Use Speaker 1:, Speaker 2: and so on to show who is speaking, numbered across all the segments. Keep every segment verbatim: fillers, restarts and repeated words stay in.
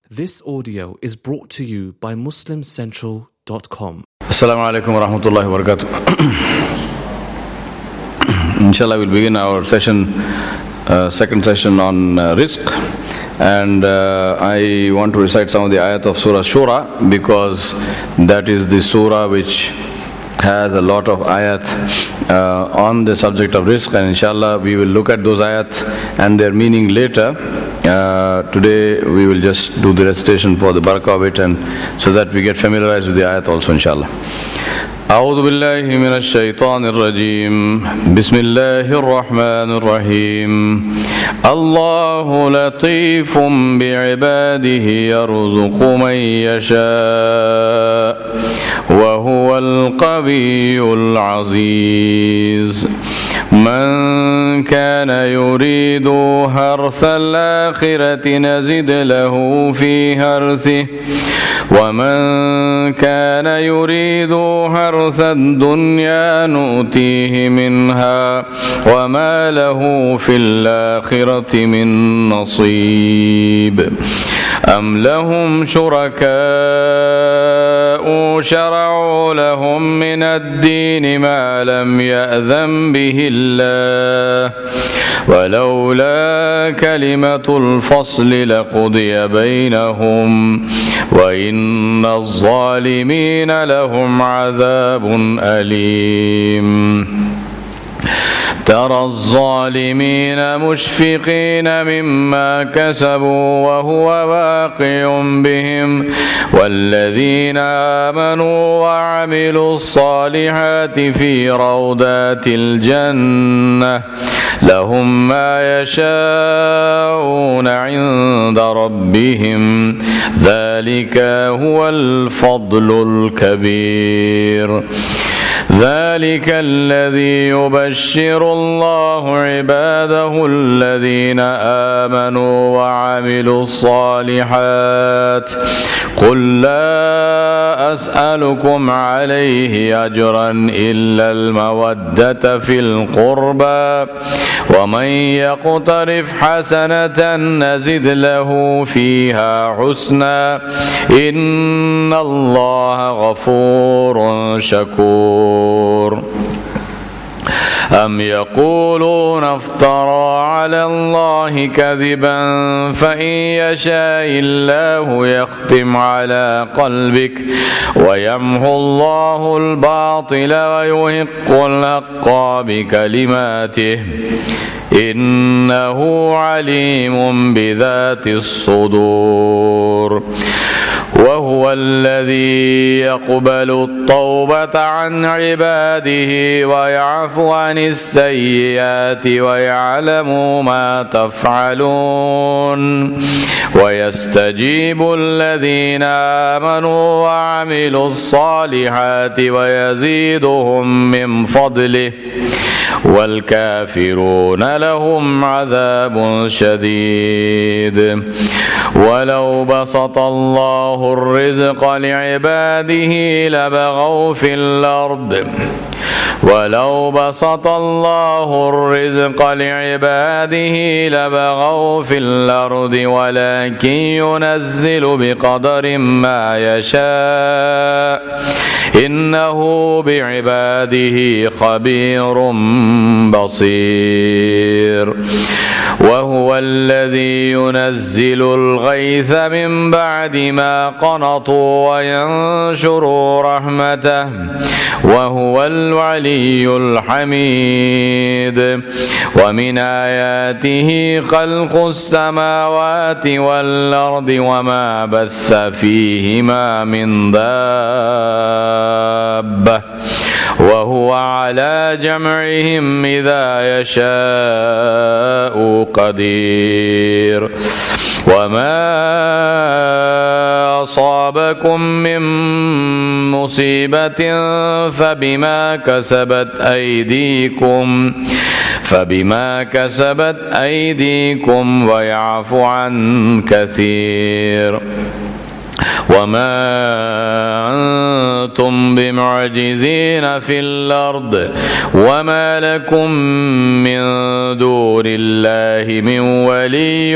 Speaker 1: This audio is brought to you by Muslim Central dot com.
Speaker 2: Assalamu alaikum wa rahmatullahi wa barakatuh. Inshallah, we'll begin our session, uh, second session on uh, rizq. And uh, I want to recite some of the ayat of Surah Shura because that is the surah which has a lot of ayat uh, on the subject of rizq, and inshallah we will look at those ayat and their meaning later. Uh, today we will just do the recitation for the barakah of it, and so that we get familiarized with the ayat also, inshallah. أعوذ بالله من الشيطان الرجيم بسم الله الرحمن الرحيم الله لطيف بعباده يرزق من يشاء وهو القوي العزيز من كان يريد حرث الآخرة نزد له في حرثه ومن كان يريد حرث الدنيا نؤتيه منها وما له في الآخرة من نصيب أم لهم شركاء شرعوا لهم من الدين ما لم يأذن به الله ولولا كلمة الفصل لقضي بينهم وإن الظالمين لهم عذاب أليم ترى الظالمين مشفقين مما كسبوا وهو واقع بهم والذين آمنوا وعملوا الصالحات في روضات الجنة لهم ما يشاءون عند ربهم ذلك هو الفضل الكبير ذلك الذي يبشر الله عباده الذين آمنوا وعملوا الصالحات قل لا أسألكم عليه أجرا إلا المودة في القربى ومن يقترف حسنة نزد له فيها حسنا إن الله غفور شكور أم يقولون افترى على الله كذبا فإن يشاء الله يختم على قلبك ويمحو الله الباطل ويحق الحق بكلماته إنه عليم بذات الصدور وهو الذي يقبل التوبة عن عباده ويعفو عن السيئات ويعلم ما تفعلون ويستجيب الذين آمنوا وعملوا الصالحات ويزيدهم من فضله والكافرون لهم عذاب شديد ولو بسط الله الرزق لعباده لبغوا في الأرض ولو بسط الله الرزق لعباده لبغوا في الأرض ولكن ينزل بقدر ما يشاء إنه بعباده خبير بصير وهو الذي ينزل الغيث من بعد ما قنطوا وينشر رحمته وهو العلي الحميد ومن آياته خلق السماوات والأرض وما بث فيهما من دابة وهو على جمعهم إذا يشاء قدير وما أصابكم من مصيبة فبما كسبت أيديكم فبما كسبت أيديكم ويعفو عن كثير وَمَا أَنْتُمْ بِمُعْجِزِينَ فِي الْأَرْضِ وَمَا لَكُمْ مِنْ دُونِ اللَّهِ مِنْ وَلِيٍّ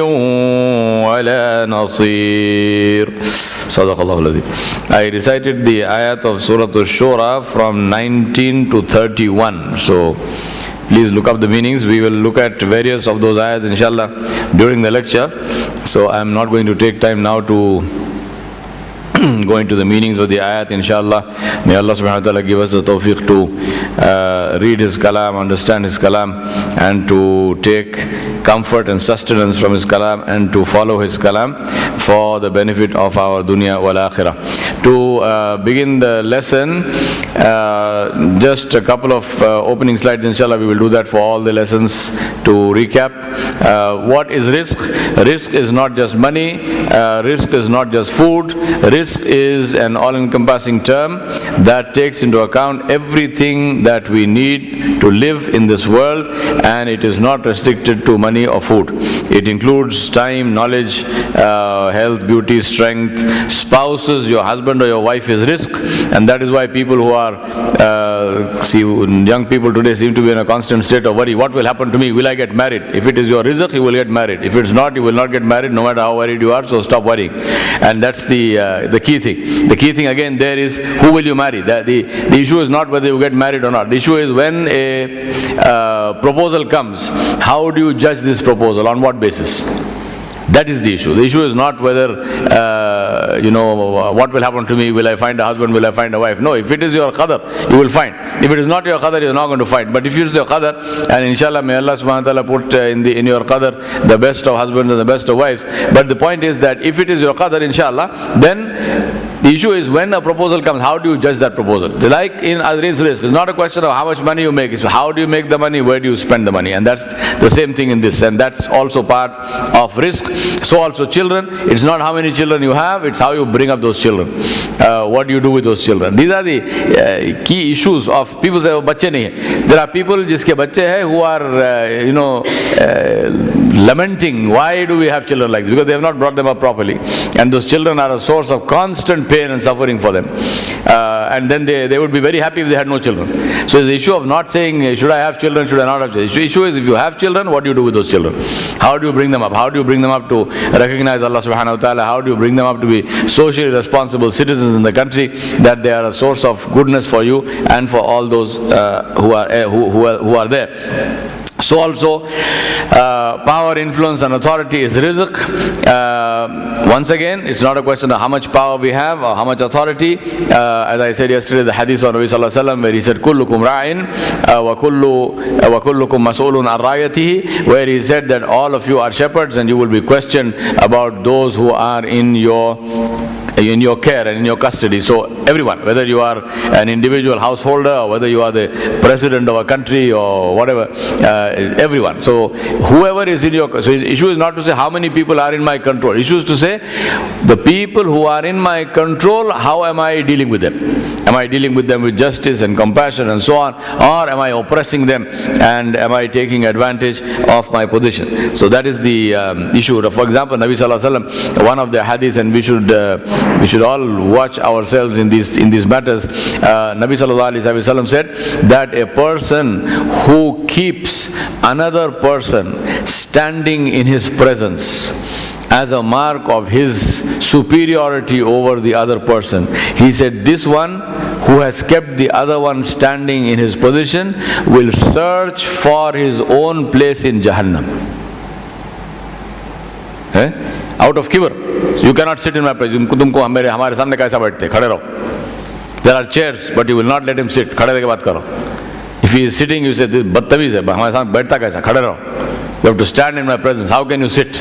Speaker 2: وَلَا نَصِيرٍ. Sadaqallahu al-Azim. I recited the ayat of Surah Ash-Shura from nineteen to thirty-one. So please look up the meanings. We will look at various of those ayats inshallah during the lecture. So I am not going to take time now to go into the meanings of the ayat inshallah. May Allah subhanahu wa ta'ala give us the tawfiq to uh, read His kalam, understand His kalam, and to take comfort and sustenance from His kalam, and to follow His kalam for the benefit of our dunya wal akhirah. To uh, begin the lesson, uh, just a couple of uh, opening slides inshallah. We will do that for all the lessons. To recap, uh, what is risk? Risk is not just money, uh, risk is not just food, risk is an all-encompassing term that takes into account everything that we need to live in this world, and it is not restricted to money or food. It includes time, knowledge, uh, health, beauty, strength. Spouses, your husband or your wife is risk, and that is why people who are, uh, see, young people today seem to be in a constant state of worry. What will happen to me? Will I get married? If it is your rizq, you will get married. If it's not, you will not get married, no matter how worried you are, so stop worrying. And that's the uh, the key thing. The key thing again there is, who will you marry? The, the, the issue is not whether you get married or not. The issue is when a uh, proposal comes, how do you judge this proposal? On what basis? That is the issue. The issue is not whether, uh, you know, what will happen to me, will I find a husband, will I find a wife. No, if it is your qadar, you will find. If it is not your qadar, you are not going to find. But if it is your qadar, and inshallah may Allah subhanahu wa ta'ala put uh, in, the, in your qadar the best of husbands and the best of wives. But the point is that if it is your qadar, inshallah, then the issue is when a proposal comes, how do you judge that proposal? Like in Azri's risk, it's not a question of how much money you make, it's how do you make the money, where do you spend the money, and that's the same thing in this, and that's also part of risk. So also children, it's not how many children you have, it's how you bring up those children. Uh, what do you do with those children? These are the uh, key issues of people say, oh, bache nahi hai. There are people jiske bache hai who are, uh, you know, uh, lamenting, why do we have children like this? Because they have not brought them up properly. And those children are a source of constant pain and suffering for them. Uh, and then they, they would be very happy if they had no children. So it's the issue of not saying, should I have children, should I not have children? The issue is, if you have children, what do you do with those children? How do you bring them up? How do you bring them up to recognize Allah subhanahu wa ta'ala? How do you bring them up to be socially responsible citizens in the country, that they are a source of goodness for you and for all those uh, who are uh, who, who, are, who are there? So also, uh, power, influence and authority is rizq. Uh, once again, it's not a question of how much power we have or how much authority. Uh, as I said yesterday, the hadith of Nabi sallallahu alaihi wasallam, where he said, "Kullukum ra'in wa kullu wa kullukum mas'ulun an ra'yatihi," where he said that all of you are shepherds and you will be questioned about those who are in your in your care and in your custody. So everyone, whether you are an individual householder or whether you are the president of a country or whatever, uh, everyone. So whoever is in your, so the issue is not to say how many people are in my control. The issue is to say the people who are in my control, how am I dealing with them? Am I dealing with them with justice and compassion and so on, or am I oppressing them and am I taking advantage of my position? So that is the um, issue. For example, Nabi sallallahu alaihi wasallam, one of the hadiths, and we should uh, we should all watch ourselves in these in these matters. Uh, Nabi sallallahu alaihi wasallam said that a person who keeps another person standing in his presence as a mark of his superiority over the other person, he said, this one who has kept the other one standing in his position will search for his own place in Jahannam. Eh? Out of kibr. So you cannot sit in my place. Tumko hamare hamare samne kaisa baithte? Khade raho. There are chairs, but you will not let him sit. Khade reh ke baat karo. If he is sitting, you say, this badtameez hai. Hamare samne baithta kaisa? Khade raho. You have to stand in my presence. How can you sit?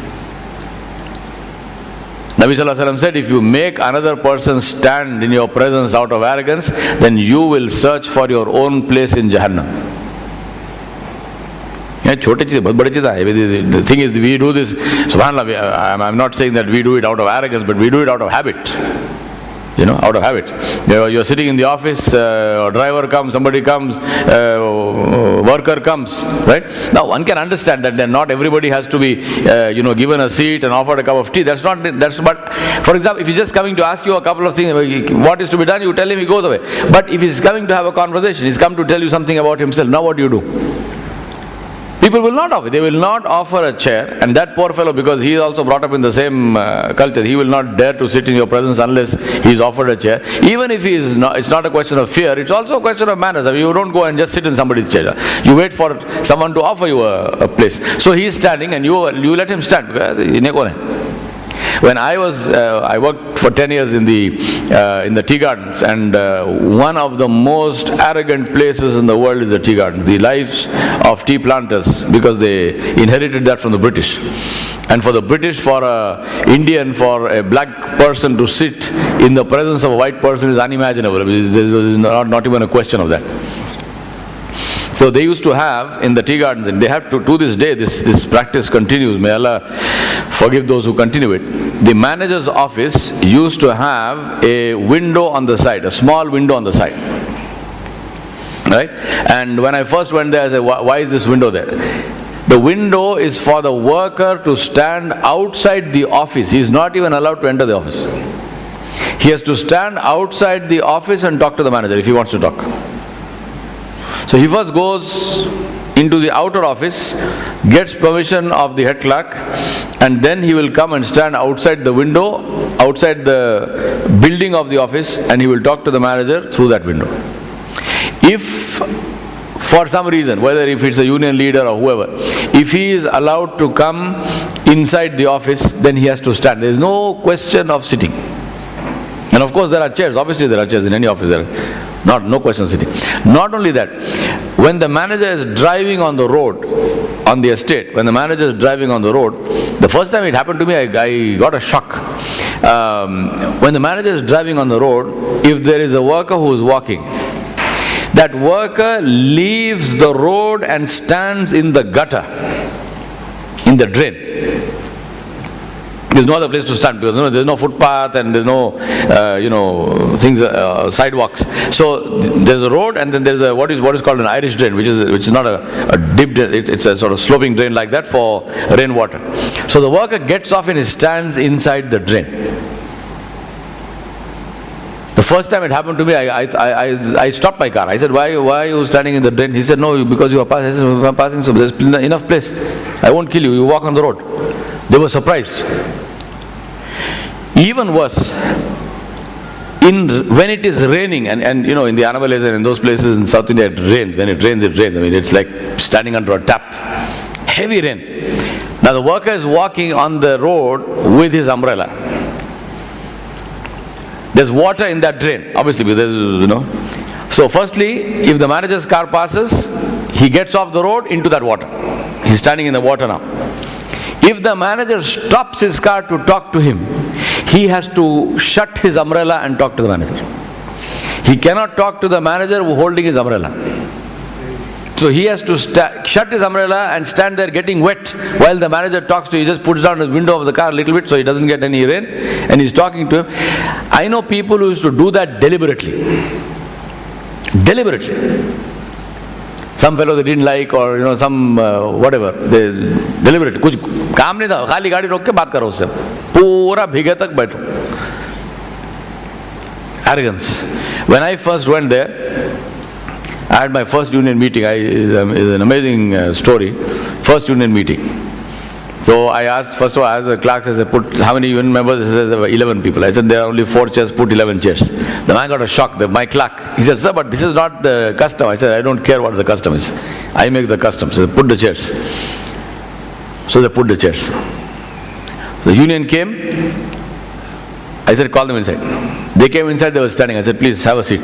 Speaker 2: Nabi sallallahu alaihi wasallam said, if you make another person stand in your presence out of arrogance, then you will search for your own place in Jahannam. The thing is, we do this, subhanAllah, I'm not saying that we do it out of arrogance, but we do it out of habit. you know, out of habit. You know, you're sitting in the office, uh, a driver comes, somebody comes, uh, worker comes, right? Now one can understand that then not everybody has to be, uh, you know, given a seat and offered a cup of tea. That's not, that's, but for example, if he's just coming to ask you a couple of things, what is to be done, you tell him, he goes away. But if he's coming to have a conversation, he's come to tell you something about himself, now what do you do? People will not offer. They will not offer a chair, and that poor fellow, because he is also brought up in the same uh, culture, he will not dare to sit in your presence unless he is offered a chair. Even if he is not, it's not a question of fear, it's also a question of manners. I mean, you don't go and just sit in somebody's chair. You wait for someone to offer you a, a place. So he is standing, and you you let him stand. When I was, uh, I worked for ten years in the uh, in the tea gardens, and uh, one of the most arrogant places in the world is the tea garden. The lives of tea planters, because they inherited that from the British. And for the British, for an Indian, for a black person to sit in the presence of a white person is unimaginable. There is not, not even a question of that. So they used to have in the tea gardens, and they have to, to this day, this, this practice continues. May Allah forgive those who continue it. The manager's office used to have a window on the side, a small window on the side. Right? And when I first went there, I said, why is this window there? The window is for the worker to stand outside the office. He is not even allowed to enter the office. He has to stand outside the office and talk to the manager if he wants to talk. So he first goes into the outer office, gets permission of the head clerk, and then he will come and stand outside the window, outside the building of the office, and he will talk to the manager through that window. If for some reason, whether if it's a union leader or whoever, if he is allowed to come inside the office, then he has to stand. There is no question of sitting. And of course there are chairs, obviously there are chairs in any office. There are Not, no question of sitting. Not only that, when the manager is driving on the road, on the estate, when the manager is driving on the road, the first time it happened to me, I, I got a shock. Um, when the manager is driving on the road, if there is a worker who is walking, that worker leaves the road and stands in the gutter, in the drain. There's no other place to stand because you know, there's no footpath and there's no, uh, you know, things, uh, sidewalks. So there's a road, and then there's a what is what is called an Irish drain, which is which is not a, a deep drain. It's, it's a sort of sloping drain like that for rainwater. So the worker gets off and he stands inside the drain. The first time it happened to me, I I, I, I stopped my car. I said, why why are you standing in the drain? He said, no, because you are passing. I said, I'm passing, so there's enough place. I won't kill you. You walk on the road. They were surprised. Even worse, in when it is raining, and, and you know, in the Annavalas and in those places in South India, it rains. When it rains, it rains. I mean, it's like standing under a tap. Heavy rain. Now the worker is walking on the road with his umbrella. There's water in that drain, obviously, because you know. So firstly, if the manager's car passes, he gets off the road into that water. He's standing in the water now. If the manager stops his car to talk to him, he has to shut his umbrella and talk to the manager. He cannot talk to the manager holding his umbrella. So he has to sta- shut his umbrella and stand there getting wet while the manager talks to him. He just puts down his window of the car a little bit so he doesn't get any rain, and he's talking to him. I know people who used to do that deliberately. Deliberately. Some fellow they didn't like, or you know, some uh, whatever, they deliberately. कुछ काम नहीं था, खाली गाड़ी रोक के बात करो उससे, पूरा भीगे तक बैठो. Arrogance. When I first went there, I had my first union meeting. I, it's an amazing uh, story. First union meeting. So I asked, first of all, I asked the clerks, I said, put how many union members? He said, there were eleven people. I said, there are only four chairs, put eleven chairs. The man got a shock, the, my clerk. He said, sir, but this is not the custom. I said, I don't care what the custom is. I make the custom. So put the chairs. So they put the chairs. The union came. I said, call them inside. They came inside, they were standing. I said, please have a seat.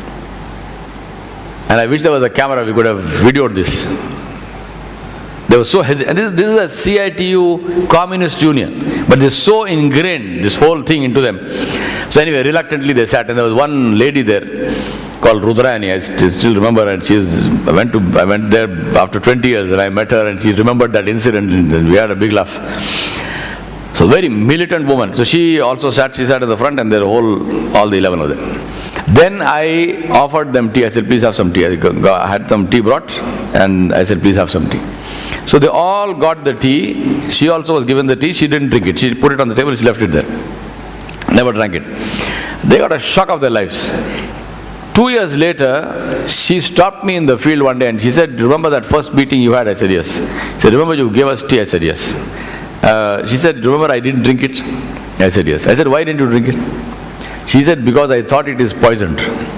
Speaker 2: And I wish there was a camera, we could have videoed this. They were so hesitant. This, this is a C I T U communist union, but they're so ingrained, this whole thing into them. So anyway, reluctantly they sat, and there was one lady there called Rudrayani. I still remember, and she's, I went to, I went there after twenty years, and I met her, and she remembered that incident, and we had a big laugh. So very militant woman. So she also sat, she sat at the front, and their whole, all the eleven of them. Then I offered them tea. I said, please have some tea. I had some tea brought, and I said, please have some tea. So they all got the tea. She also was given the tea. She didn't drink it. She put it on the table, she left it there. Never drank it. They got a shock of their lives. Two years later, she stopped me in the field one day and she said, remember that first meeting you had? I said, yes. She said, remember you gave us tea? I said, yes. Uh, she said, remember I didn't drink it? I said, yes. I said, why didn't you drink it? She said, because I thought it is poisoned.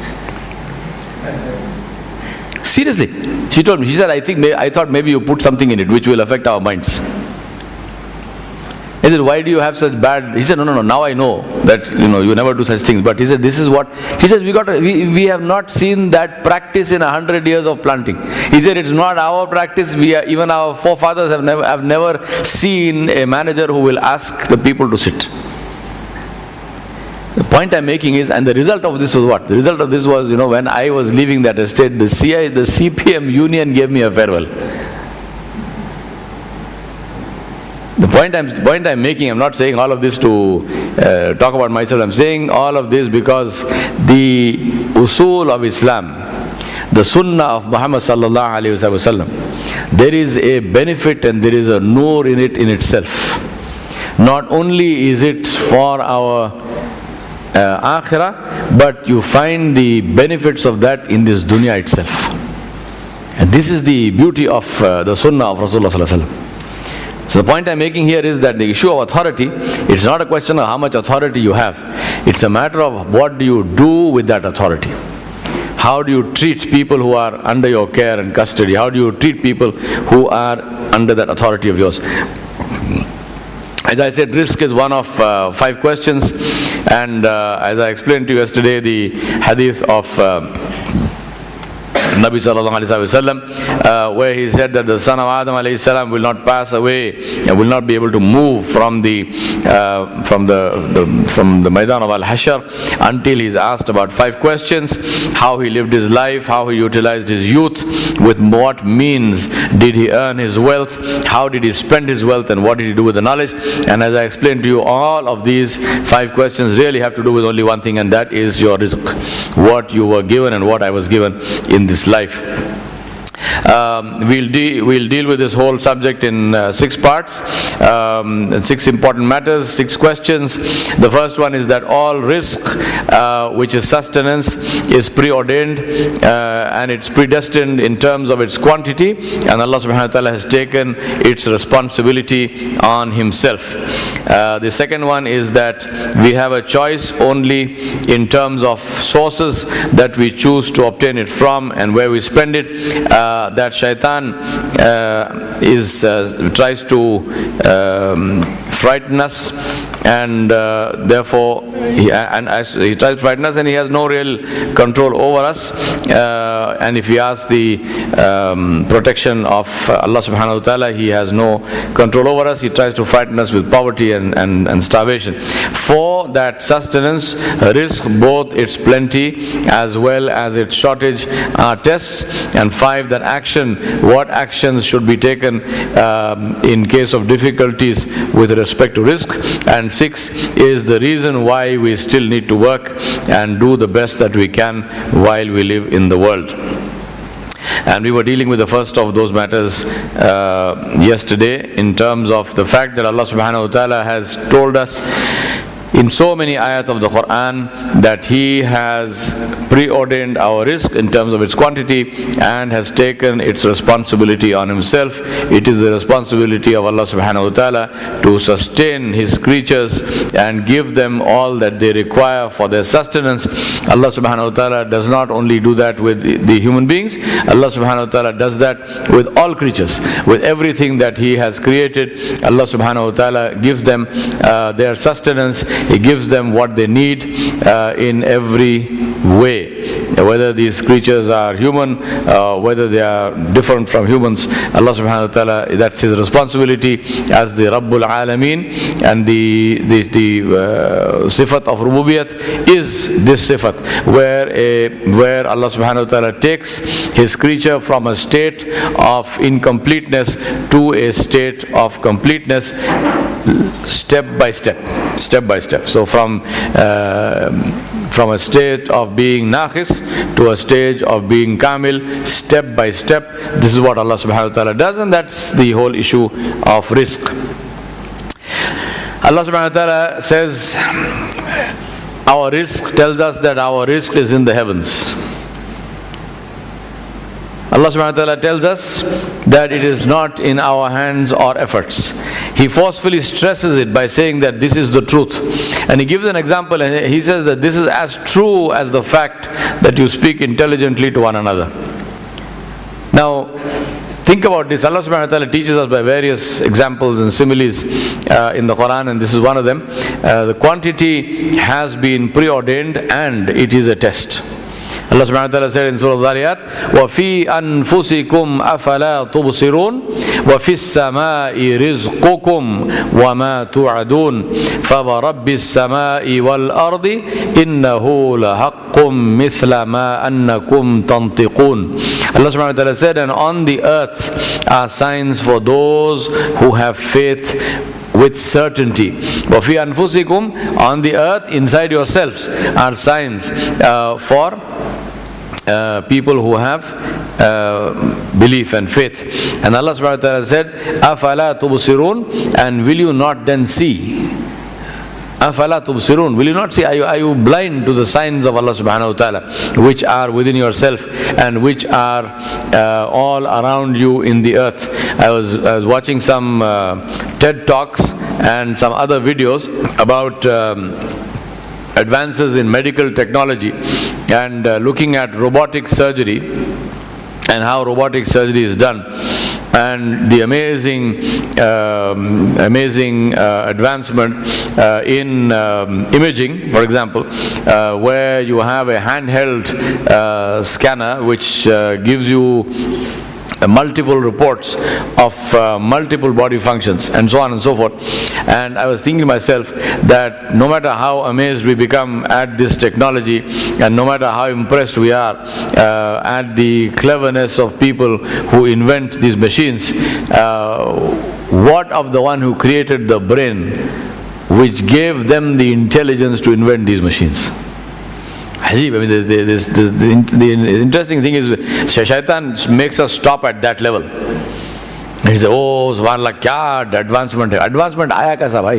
Speaker 2: Seriously. She told me, she said, I think, may, I thought maybe you put something in it which will affect our minds. He said, why do you have such bad... He said, no, no, no, now I know that, you know, you never do such things. But he said, this is what... He said, we got, a, we, we have not seen that practice in a hundred years of planting. He said, it's not our practice. We are, even our forefathers have never, have never seen a manager who will ask the people to sit. The point I'm making is, and the result of this was what? The result of this was, you know, when I was leaving that estate, the C I, the C P M union gave me a farewell. The point I'm, the point I'm making, I'm not saying all of this to uh, talk about myself, I'm saying all of this because the usul of Islam, the sunnah of Muhammad sallallahu alayhi wa sallam, there is a benefit and there is a noor in it in itself. Not only is it for our uh, akhirah, but you find the benefits of that in this dunya itself. And this is the beauty of uh, the sunnah of Rasulullah sallallahu alayhi wa sallam. So the point I'm making here is that the issue of authority, it's not a question of how much authority you have. It's a matter of what do you do with that authority. How do you treat people who are under your care and custody? How do you treat people who are under that authority of yours? As I said, risk is one of uh, five questions. And uh, as I explained to you yesterday, the hadith of... Uh, Nabi sallallahu alayhi wa sallam, uh, where he said that the son of Adam alayhi salam will not pass away, and will not be able to move from the uh, from the, the from the Maidan of Al-Hashr until he's asked about five questions: how he lived his life, how he utilized his youth, with what means did he earn his wealth, how did he spend his wealth, and what did he do with the knowledge. And as I explained to you, all of these five questions really have to do with only one thing, and that is your rizq, what you were given and what I was given in this life. Um, we'll, de- we'll deal with this whole subject in uh, six parts, um, six important matters, six questions. The first one is that all rizq, uh, which is sustenance, is preordained uh, and it's predestined in terms of its quantity, and Allah subhanahu wa ta'ala has taken its responsibility on Himself. Uh, the second one is that we have a choice only in terms of sources that we choose to obtain it from and where we spend it. Uh, that shaitan uh, is uh, tries to um, frighten us, and uh, therefore he, and as he tries to frighten us, and he has no real control over us. Uh, and if he asks the um, protection of Allah subhanahu wa ta'ala, he has no control over us. He tries to frighten us with poverty and, and, and starvation. For that sustenance, risk, both its plenty as well as its shortage, are tests. And five, that action, what actions should be taken um, in case of difficulties with respect to risk. And six is the reason why we still need to work and do the best that we can while we live in the world. And we were dealing with the first of those matters uh, yesterday, in terms of the fact that Allah subhanahu wa ta'ala has told us in so many ayat of the Quran that He has preordained our rizq in terms of its quantity and has taken its responsibility on Himself. It is the responsibility of Allah subhanahu wa ta'ala to sustain His creatures and give them all that they require for their sustenance. Allah subhanahu wa ta'ala does not only do that with the human beings, Allah subhanahu wa ta'ala does that with all creatures, with everything that He has created. Allah subhanahu wa ta'ala gives them uh, their sustenance. He gives them what they need uh, in every way. whether these creatures are human, uh, whether they are different from humans. Allah subhanahu wa ta'ala, that's His responsibility as the Rabbul Alameen, and the the, the uh, sifat of Rububiyyat is this sifat, where a, where Allah subhanahu wa ta'ala takes His creature from a state of incompleteness to a state of completeness, step by step, step by step. So from uh, from a state of being naqis to a stage of being kamil, step by step. This is what Allah subhanahu wa ta'ala does, and that's the whole issue of rizq. Allah subhanahu wa ta'ala says, our rizq tells us that our rizq is in the heavens. Allah subhanahu wa ta'ala tells us that it is not in our hands or efforts. He forcefully stresses it by saying that this is the truth. And He gives an example, and He says that this is as true as the fact that you speak intelligently to one another. Now, think about this. Allah subhanahu wa ta'ala teaches us by various examples and similes uh, in the Quran, and this is one of them. Uh, the quantity has been preordained and it is a test. Allah subhanahu wa ta'ala said in Surah Dhariyat, وَفِي أَنفُسِكُمْ أَفَلَا تُبْصِرُونَ وَفِي السَّمَاءِ رِزْقُكُمْ وَمَا تُوعَدُونَ فَوَرَبِّ السَّمَاءِ وَالْأَرْضِ إِنَّهُ لَحَقٌّ مِثْلَ مَا أَنَّكُمْ تَنْطِقُونَ. Allah subhanahu wa ta'ala said, and on the earth are signs for those who have faith with certainty. وَفِي أَنفُسِكُمْ, on the earth, inside yourselves, are signs uh, for uh, people who have uh, belief and faith. And Allah subhanahu wa ta'ala said, أَفَلَا تُبْصِرُونَ, and will you not then see? أَفَلَا تُبْصِرُونَ, will you not see? Are you, are you blind to the signs of Allah subhanahu wa ta'ala, which are within yourself and which are uh, all around you in the earth? I was, I was watching some uh, TED Talks and some other videos about um, advances in medical technology, and uh, looking at robotic surgery and how robotic surgery is done, and the amazing um, amazing uh, advancement uh, in um, imaging, for example, uh, where you have a handheld uh, scanner which uh, gives you Uh, multiple reports of uh, multiple body functions and so on and so forth. And I was thinking to myself that no matter how amazed we become at this technology, and no matter how impressed we are uh, at the cleverness of people who invent these machines, uh, what of the one who created the brain which gave them the intelligence to invent these machines? Ajib, I mean, the, the, the, the, the interesting thing is, Shaitan makes us stop at that level. And he says, oh, subhanallah, kya advancement hai? Advancement aaya kaisa bhai?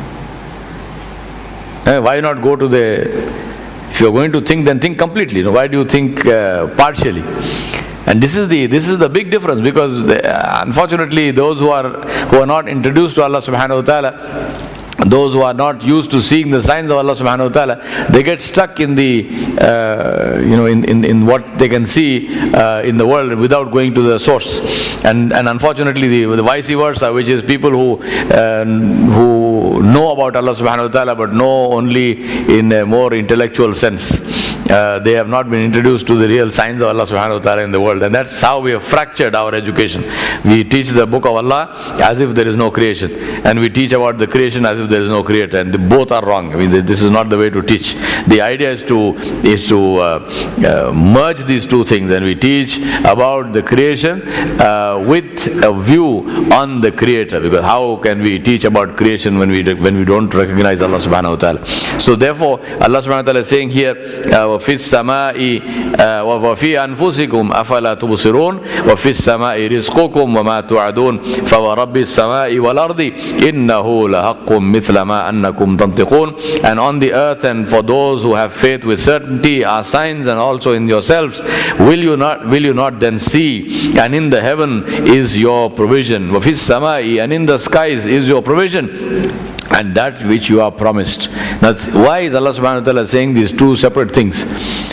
Speaker 2: Eh, why not go to the, if you're going to think, then think completely. You know, why do you think uh, partially? And this is the this is the big difference, because the, uh, unfortunately those who are who are not introduced to Allah subhanahu wa ta'ala, those who are not used to seeing the signs of Allah subhanahu wa ta'ala, they get stuck in the uh, you know in, in, in what they can see uh, in the world without going to the source. And and unfortunately the, the vice versa, which is people who uh, who know about Allah subhanahu wa ta'ala but know only in a more intellectual sense. Uh, they have not been introduced to the real signs of Allah subhanahu wa ta'ala in the world, and that's how we have fractured our education. We teach the book of Allah as if there is no creation, and we teach about the creation as if there is no creator, and the, both are wrong. I mean, this is not the way to teach. The idea is to is to uh, uh, merge these two things, and we teach about the creation uh, with a view on the creator, because how can we teach about creation when we when we don't recognize Allah subhanahu wa ta'ala? So therefore Allah subhanahu wa ta'ala is saying here, uh, وَفِي السَّمَاءِ وَفِي أَنفُسِكُمْ أَفَلَا تُبْصِرُونَ وَفِي السَّمَاءِ رِزْقُكُمْ وَمَا تُوعَدُونَ فَوَرَبِّ السَّمَاءِ وَالْأَرْضِ إِنَّهُ لَحَقٌّ مِثْلَ مَا أَنَّكُمْ تَنْطِقُونَ. And on the earth and for those who have faith with certainty are signs, and also in yourselves. Will you not will you not then see? And in the heaven is your provision. وَفِي السَّمَاءِ, and in the skies is your provision, and that which you are promised. Now, why is Allah subhanahu wa ta'ala saying these two separate things?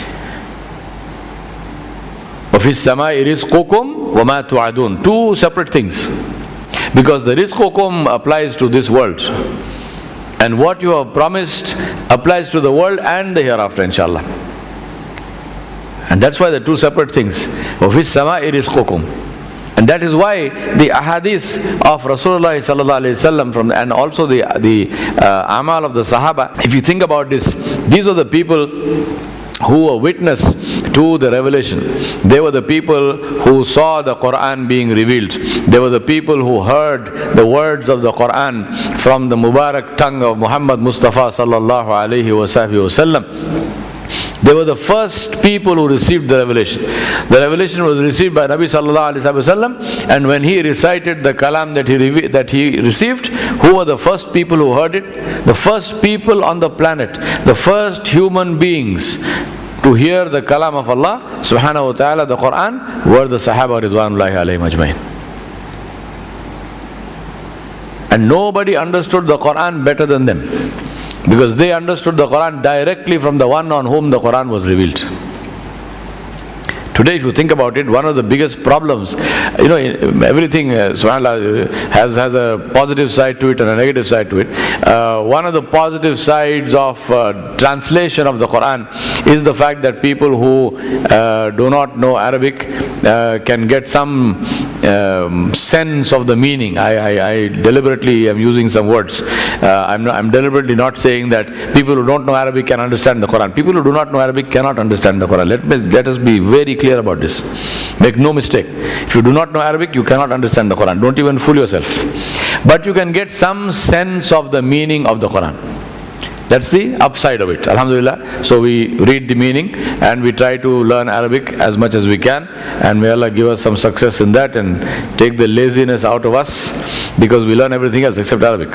Speaker 2: وَفِي السَّمَاءِ رِزْقُكُمْ وَمَا تُوعَدُونَ. Two separate things. Because the rizqukum applies to this world, and what you have promised applies to the world and the hereafter, inshallah. And that's why they're two separate things. وَفِي السَّمَاءِ رِزْقُكُمْ. And that is why the ahadith of Rasulullah sallallahu alaihi wasallam from and also the the uh, amal of the Sahaba. If you think about this, these are the people who were witness to the revelation. They were the people who saw the Quran being revealed. They were the people who heard the words of the Quran from the Mubarak tongue of Muhammad Mustafa sallallahu alaihi wasallam. They were the first people who received the revelation. The revelation was received by Nabi sallallahu alaihi wasallam, and when he recited the kalam that he re- that he received, who were the first people who heard it? The first people on the planet, the first human beings to hear the kalam of Allah subhanahu wa ta'ala, the Quran, were the Sahaba ridwanullahi alayhim ajmain. And nobody understood the Quran better than them, because they understood the Quran directly from the one on whom the Quran was revealed. Today, if you think about it, one of the biggest problems, you know, everything, uh, subhanAllah, has, has a positive side to it and a negative side to it. Uh, one of the positive sides of uh, translation of the Quran is the fact that people who uh, do not know Arabic uh, can get some um, sense of the meaning. I, I, I deliberately am using some words. Uh, I'm, not, I'm deliberately not saying that people who don't know Arabic can understand the Quran. People who do not know Arabic cannot understand the Quran. Let me, let us be very clear about this. Make no mistake. If you do not know Arabic, you cannot understand the Quran. Don't even fool yourself. But you can get some sense of the meaning of the Quran. That's the upside of it. Alhamdulillah. So we read the meaning and we try to learn Arabic as much as we can. And may Allah give us some success in that and take the laziness out of us, because we learn everything else except Arabic.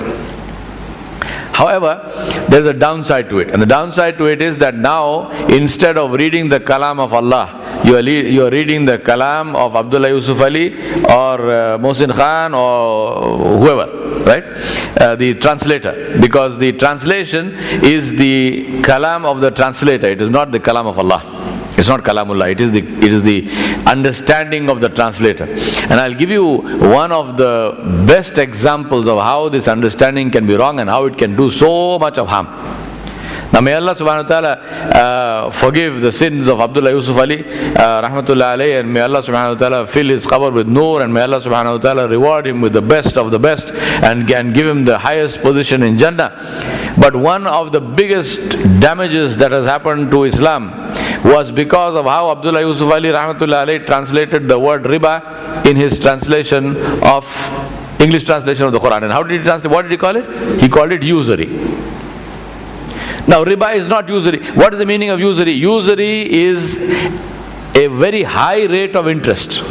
Speaker 2: However, there's a downside to it. And the downside to it is that now, instead of reading the kalam of Allah, you are, le- you are reading the kalam of Abdullah Yusuf Ali or uh, Mohsin Khan or whoever, right? Uh, the translator. Because the translation is the kalam of the translator. It is not the kalam of Allah. It's not kalamullah. It is the it is the understanding of the translator. And I'll give you one of the best examples of how this understanding can be wrong and how it can do so much of harm. Now may Allah subhanahu wa ta'ala uh, forgive the sins of Abdullah Yusuf Ali uh, rahmatullah alayhi, and may Allah subhanahu wa ta'ala fill his qabr with nur, and may Allah subhanahu wa ta'ala reward him with the best of the best and, and give him the highest position in Jannah. But one of the biggest damages that has happened to Islam was because of how Abdullah Yusuf Ali rahmatullah alayhi translated the word riba in his translation of English translation of the Quran. And how did he translate? What did he call it? He called it usury. Now riba is not usury. What is the meaning of usury? Usury is a very high rate of interest.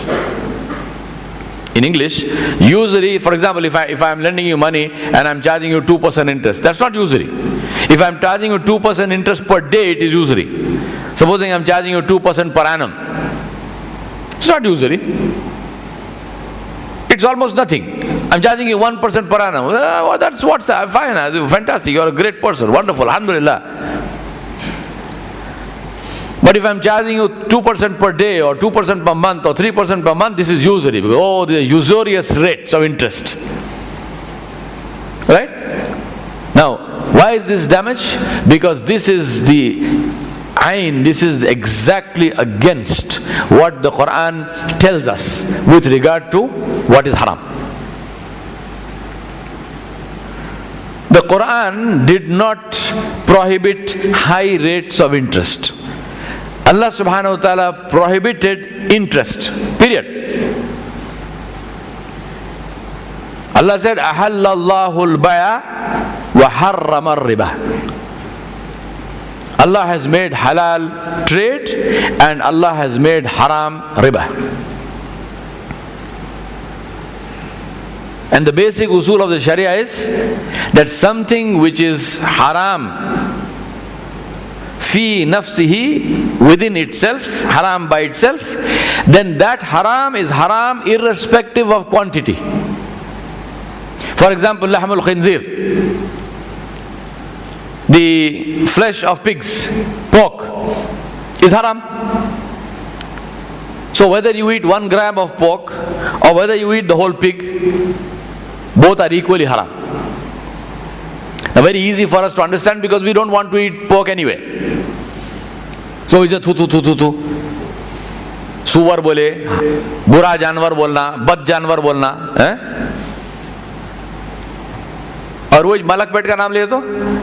Speaker 2: In English, usury, for example, if I if I am lending you money and I am charging you two percent interest, that's not usury. If I am charging you two percent interest per day, it is usury. Supposing I am charging you two percent per annum, it's not usury. It's almost nothing. I'm charging you one percent per annum. Oh, that's what's uh, fine, uh, fantastic, you're a great person, wonderful, alhamdulillah. But if I'm charging you two percent per day or two percent per month or three percent per month, this is usury. Because, oh, the usurious rates of interest. Right? Now, why is this damage? Because this is the ayn, this is exactly against what the Quran tells us with regard to what is haram. The Quran did not prohibit high rates of interest. Allah subhanahu wa ta'ala prohibited interest. Period. Allah said, Ahallallahu al-baya wa harrama al-riba. Allah has made halal trade and Allah has made haram riba. And the basic usul of the Sharia is that something which is haram fi nafsihi, within itself, haram by itself, then that haram is haram irrespective of quantity. For example, lahmul khinzir, the flesh of pigs, pork, is haram. So whether you eat one gram of pork or whether you eat the whole pig, both are equally haram. Now very easy for us to understand because we don't want to eat pork anyway. So we just thu thu thu thu thu. सुअर बोले, बुरा जानवर बोलना, बद जानवर बोलना है? और वो मलक पेट का नाम लिए तो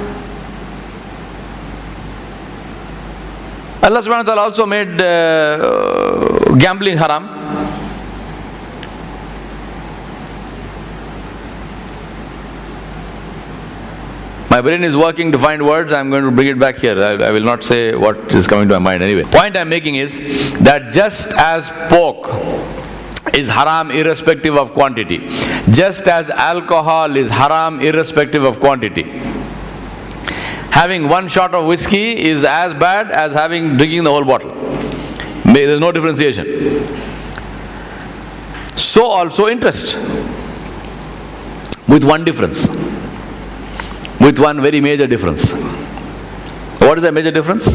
Speaker 2: Allah subhanahu wa ta'ala also made uh, gambling haram. My brain is working to find words. I'm going to bring it back here. I, I will not say what is coming to my mind anyway. Point I'm making is that just as pork is haram irrespective of quantity, just as alcohol is haram irrespective of quantity, having one shot of whiskey is as bad as having drinking the whole bottle. There's no differentiation. So also interest, with one difference. With one very major difference. What is the major difference?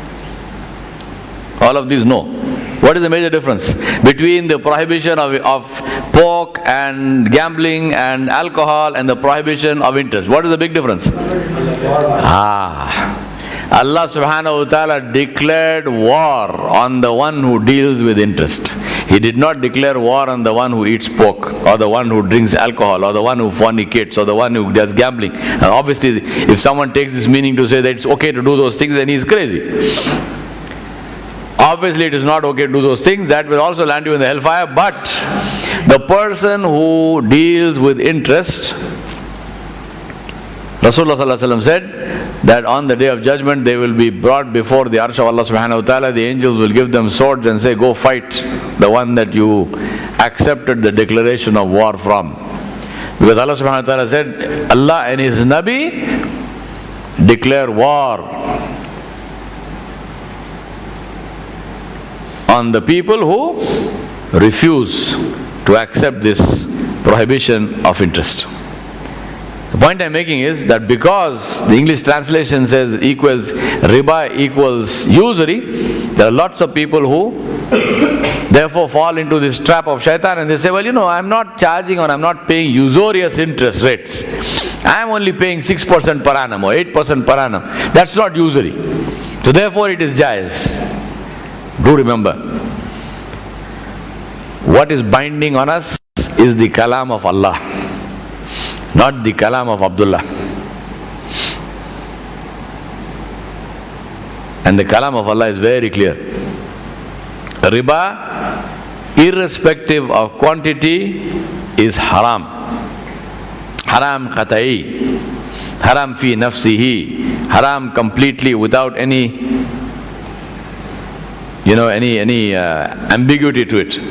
Speaker 2: All of these know. What is the major difference between the prohibition of, of pork and gambling and alcohol and the prohibition of interest? What is the big difference? Ah, Allah subhanahu wa ta'ala declared war on the one who deals with interest. He did not declare war on the one who eats pork, or the one who drinks alcohol, or the one who fornicates, or the one who does gambling. And obviously, if someone takes this meaning to say that it's okay to do those things, then he's crazy. Obviously, it is not okay to do those things. That will also land you in the hellfire. But the person who deals with interest, Rasulullah sallallahu alaihi wasallam said that on the day of judgment they will be brought before the arsh of Allah subhanahu wa ta'ala. The angels will give them swords and say, go fight the one that you accepted the declaration of war from. Because Allah subhanahu wa ta'ala said, Allah and His Nabi declare war on the people who refuse to accept this prohibition of interest. The point I'm making is that because the English translation says equals riba equals usury, there are lots of people who therefore fall into this trap of shaitan, and they say, well, you know, I'm not charging or I'm not paying usurious interest rates. I'm only paying six percent per annum or eight percent per annum. That's not usury. So therefore it is jaiz. Do remember, what is binding on us is the kalam of Allah, not the kalam of Abdullah. And the kalam of Allah is very clear. Riba, irrespective of quantity, is haram. Haram qata'i, haram fi nafsihi, haram completely without any, you know, any any uh, ambiguity to it.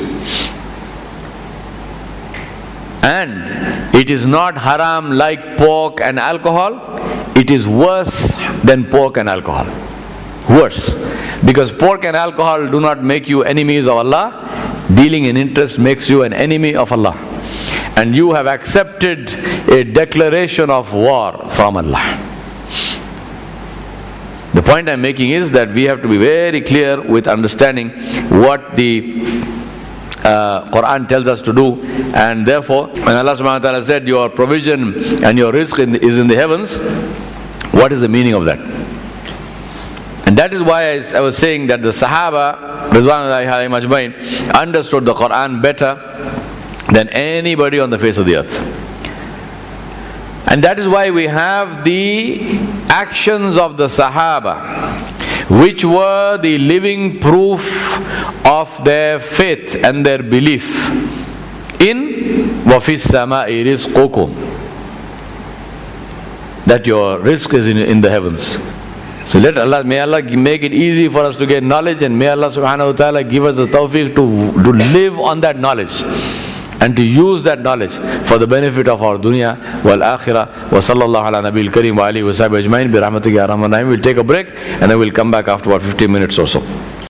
Speaker 2: And it is not haram like pork and alcohol. It is worse than pork and alcohol. Worse. Because pork and alcohol do not make you enemies of Allah. Dealing in interest makes you an enemy of Allah. And you have accepted a declaration of war from Allah. The point I'm making is that we have to be very clear with understanding what the uh, Quran tells us to do. And therefore, when Allah subhanahu wa ta'ala said your provision and your rizq in the, is in the heavens, what is the meaning of that? And that is why I, I was saying that the Sahaba Ridwanullahi alayhim ajmain understood the Quran better than anybody on the face of the earth. And that is why we have the actions of the Sahaba, which were the living proof of their faith and their belief in وَفِي السَّمَاءِ رِزْقُكُمْ, that your rizq is in, in the heavens. So let Allah, may Allah make it easy for us to get knowledge, and may Allah subhanahu wa ta'ala give us the tawfiq to, to live on that knowledge and to use that knowledge for the benefit of our dunya wal akhirah. Wa sallallahu ala nabiyil kareem wa alihi wa sahbihi ajmain bi rahmatika ya arhamar rahimin. We'll take a break and then we'll come back after about fifteen minutes or so.